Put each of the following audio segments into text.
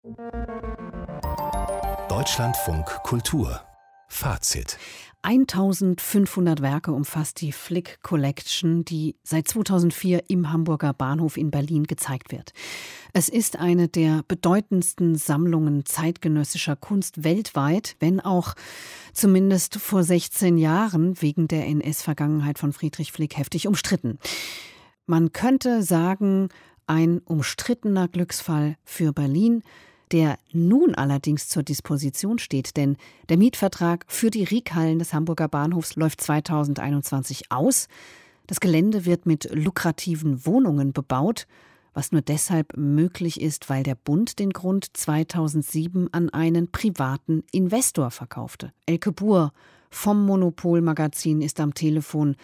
Deutschlandfunk Kultur Fazit: 1500 Werke umfasst die Flick Collection, die seit 2004 im Hamburger Bahnhof in Berlin gezeigt wird. Es ist eine der bedeutendsten Sammlungen zeitgenössischer Kunst weltweit, wenn auch zumindest vor 16 Jahren wegen der NS-Vergangenheit von Friedrich Flick heftig umstritten. Man könnte sagen, ein umstrittener Glücksfall für Berlin, der nun allerdings zur Disposition steht, denn der Mietvertrag für die Riekhallen des Hamburger Bahnhofs läuft 2021 aus. Das Gelände wird mit lukrativen Wohnungen bebaut, was nur deshalb möglich ist, weil der Bund den Grund 2007 an einen privaten Investor verkaufte. Elke Buhr vom Monopol-Magazin ist am Telefon.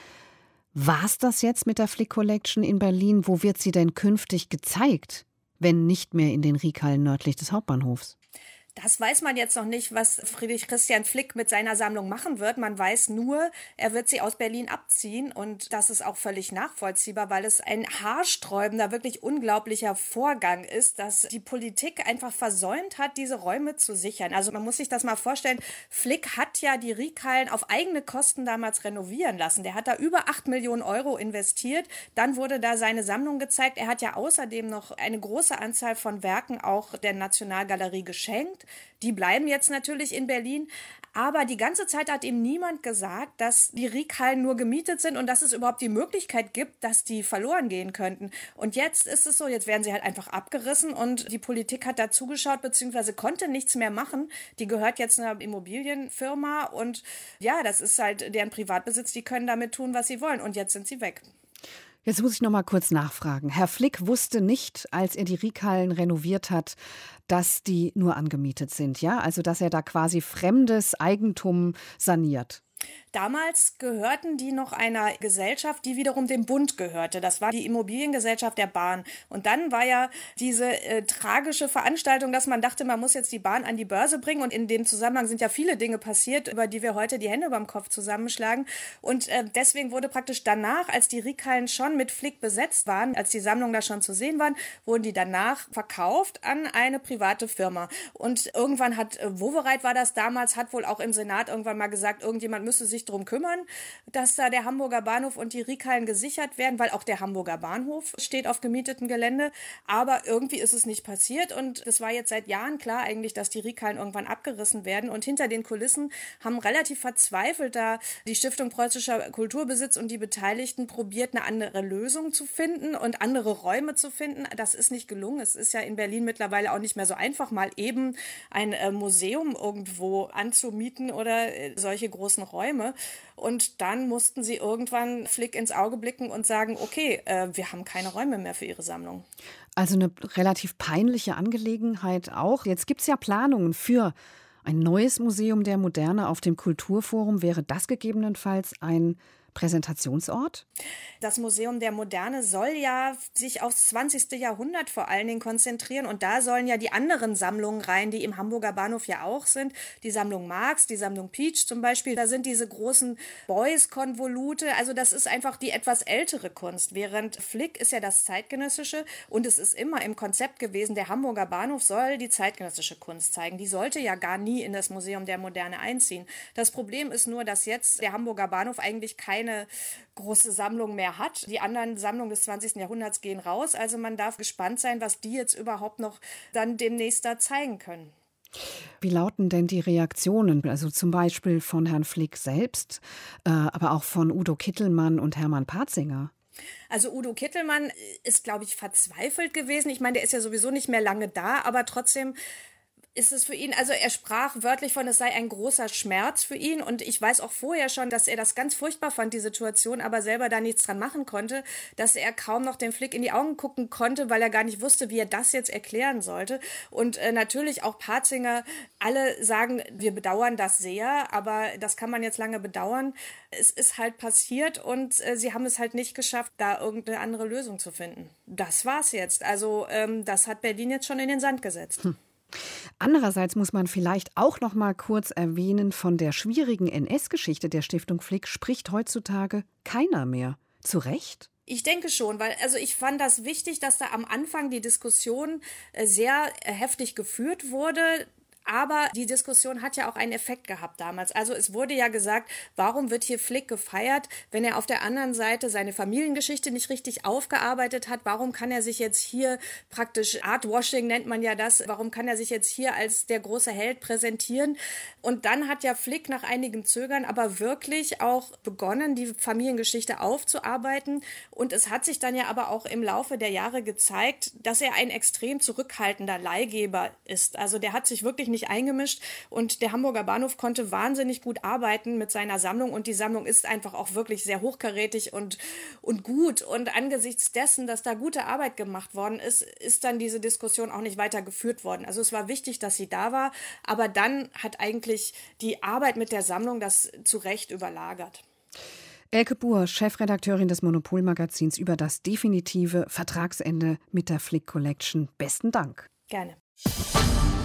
War's das jetzt mit der Flick Collection in Berlin? Wo wird sie denn künftig gezeigt, wenn nicht mehr in den Riekhallen nördlich des Hauptbahnhofs? Das weiß man jetzt noch nicht, was Friedrich Christian Flick mit seiner Sammlung machen wird. Man weiß nur, er wird sie aus Berlin abziehen. Und das ist auch völlig nachvollziehbar, weil es ein haarsträubender, wirklich unglaublicher Vorgang ist, dass die Politik einfach versäumt hat, diese Räume zu sichern. Also man muss sich das mal vorstellen. Flick hat ja die Riekhallen auf eigene Kosten damals renovieren lassen. Der hat da über 8 Millionen Euro investiert. Dann wurde da seine Sammlung gezeigt. Er hat ja außerdem noch eine große Anzahl von Werken auch der Nationalgalerie geschenkt. Die bleiben jetzt natürlich in Berlin, aber die ganze Zeit hat ihm niemand gesagt, dass die Riekhallen nur gemietet sind und dass es überhaupt die Möglichkeit gibt, dass die verloren gehen könnten. Und jetzt ist es so, jetzt werden sie halt einfach abgerissen und die Politik hat da zugeschaut bzw. konnte nichts mehr machen. Die gehört jetzt einer Immobilienfirma und ja, das ist halt deren Privatbesitz, die können damit tun, was sie wollen und jetzt sind sie weg. Jetzt muss ich noch mal kurz nachfragen. Herr Flick wusste nicht, als er die Riekhallen renoviert hat, dass die nur angemietet sind, ja? Also, dass er da quasi fremdes Eigentum saniert. Damals gehörten die noch einer Gesellschaft, die wiederum dem Bund gehörte. Das war die Immobiliengesellschaft der Bahn. Und dann war ja diese tragische Veranstaltung, dass man dachte, man muss jetzt die Bahn an die Börse bringen. Und in dem Zusammenhang sind ja viele Dinge passiert, über die wir heute die Hände beim Kopf zusammenschlagen. Und deswegen wurde praktisch danach, als die Riekhallen schon mit Flick besetzt waren, als die Sammlungen da schon zu sehen waren, wurden die danach verkauft an eine private Firma. Und irgendwann hat Wowereit war das damals, hat wohl auch im Senat irgendwann mal gesagt, irgendjemand müsste sich darum kümmern, dass da der Hamburger Bahnhof und die Riekhallen gesichert werden, weil auch der Hamburger Bahnhof steht auf gemietetem Gelände. Aber irgendwie ist es nicht passiert und es war jetzt seit Jahren klar eigentlich, dass die Riekhallen irgendwann abgerissen werden. Und hinter den Kulissen haben relativ verzweifelt da die Stiftung Preußischer Kulturbesitz und die Beteiligten probiert, eine andere Lösung zu finden und andere Räume zu finden. Das ist nicht gelungen. Es ist ja in Berlin mittlerweile auch nicht mehr so einfach, mal eben ein Museum irgendwo anzumieten oder solche großen Räume. Und dann mussten sie irgendwann Flick ins Auge blicken und sagen, okay, wir haben keine Räume mehr für ihre Sammlung. Also eine relativ peinliche Angelegenheit auch. Jetzt gibt es ja Planungen für ein neues Museum der Moderne auf dem Kulturforum. Wäre das gegebenenfalls ein Präsentationsort? Das Museum der Moderne soll ja sich aufs 20. Jahrhundert vor allen Dingen konzentrieren und da sollen ja die anderen Sammlungen rein, die im Hamburger Bahnhof ja auch sind. Die Sammlung Marx, die Sammlung Pietsch zum Beispiel, da sind diese großen Beuys-Konvolute, also das ist einfach die etwas ältere Kunst, während Flick ist ja das Zeitgenössische und es ist immer im Konzept gewesen, der Hamburger Bahnhof soll die zeitgenössische Kunst zeigen. Die sollte ja gar nie in das Museum der Moderne einziehen. Das Problem ist nur, dass jetzt der Hamburger Bahnhof eigentlich keine große Sammlung mehr hat. Die anderen Sammlungen des 20. Jahrhunderts gehen raus. Also man darf gespannt sein, was die jetzt überhaupt noch dann demnächst da zeigen können. Wie lauten denn die Reaktionen, also zum Beispiel von Herrn Flick selbst, aber auch von Udo Kittelmann und Hermann Patzinger? Also Udo Kittelmann ist, glaube ich, verzweifelt gewesen. Ich meine, der ist ja sowieso nicht mehr lange da, aber trotzdem ist es für ihn, also er sprach wörtlich von, es sei ein großer Schmerz für ihn und ich weiß auch vorher schon, dass er das ganz furchtbar fand, die Situation, aber selber da nichts dran machen konnte, dass er kaum noch dem Flick in die Augen gucken konnte, weil er gar nicht wusste, wie er das jetzt erklären sollte und natürlich auch Patzinger, alle sagen, wir bedauern das sehr, aber das kann man jetzt lange bedauern. Es ist halt passiert und sie haben es halt nicht geschafft, da irgendeine andere Lösung zu finden. Das war's jetzt, also das hat Berlin jetzt schon in den Sand gesetzt. Andererseits muss man vielleicht auch noch mal kurz erwähnen, von der schwierigen NS-Geschichte der Stiftung Flick spricht heutzutage keiner mehr. Zu Recht? Ich denke schon, weil ich fand das wichtig, dass da am Anfang die Diskussion sehr heftig geführt wurde. Aber die Diskussion hat ja auch einen Effekt gehabt damals. Also es wurde ja gesagt, warum wird hier Flick gefeiert, wenn er auf der anderen Seite seine Familiengeschichte nicht richtig aufgearbeitet hat? Warum kann er sich jetzt hier praktisch, Artwashing nennt man ja das, warum kann er sich jetzt hier als der große Held präsentieren? Und dann hat ja Flick nach einigem Zögern aber wirklich auch begonnen, die Familiengeschichte aufzuarbeiten. Und es hat sich dann ja aber auch im Laufe der Jahre gezeigt, dass er ein extrem zurückhaltender Leihgeber ist. Also der hat sich wirklich nicht eingemischt und der Hamburger Bahnhof konnte wahnsinnig gut arbeiten mit seiner Sammlung und die Sammlung ist einfach auch wirklich sehr hochkarätig und gut und angesichts dessen, dass da gute Arbeit gemacht worden ist, ist dann diese Diskussion auch nicht weiter geführt worden. Also es war wichtig, dass sie da war, aber dann hat eigentlich die Arbeit mit der Sammlung das zu Recht überlagert. Elke Buhr, Chefredakteurin des Monopol-Magazins, über das definitive Vertragsende mit der Flick Collection. Besten Dank. Gerne.